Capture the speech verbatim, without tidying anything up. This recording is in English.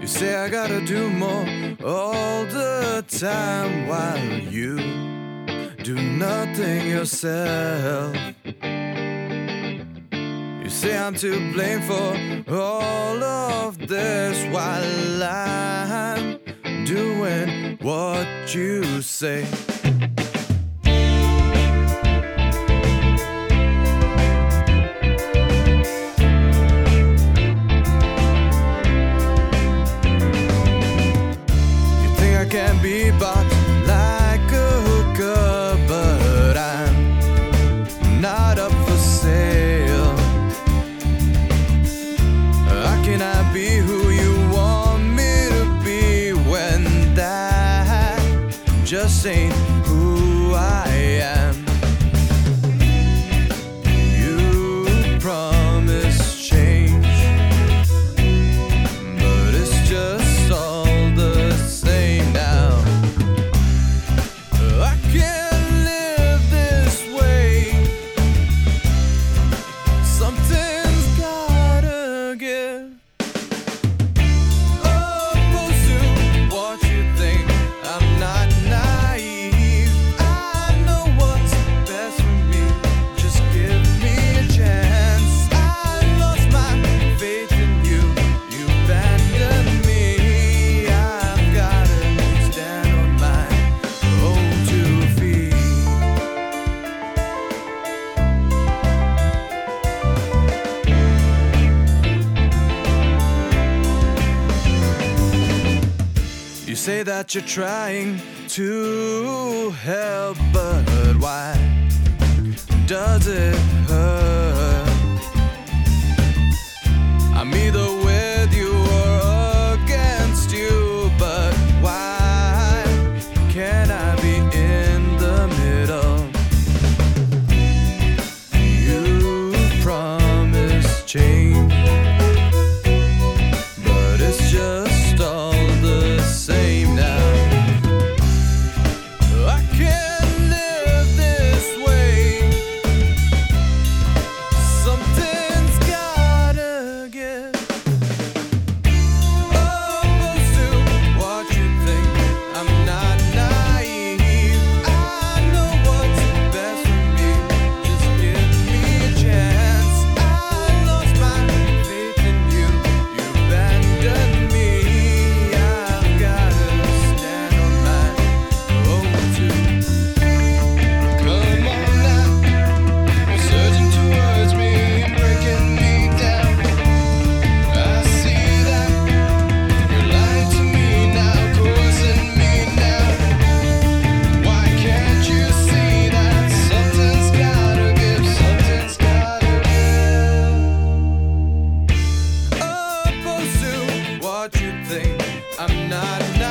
You say I gotta do more all the time while you do nothing yourself. You say I'm to blame for all of this while I'm doing what you say. Can be bought like a hooker, but I'm not up for sale. How can I be who you want me to be when that just ain't who I am? You promised change, but it's just all the same now. You say that you're trying to help, but why does it hurt? I'm either with you or against you, but why can't I be in the middle? You promised change, but it's just all the same now. I can't live this way. Something's gotta give. Opposed to what you think, I'm not naive. I know what's best for me. Just give me a chance. I lost my faith in you. You abandoned me. What you think, I'm not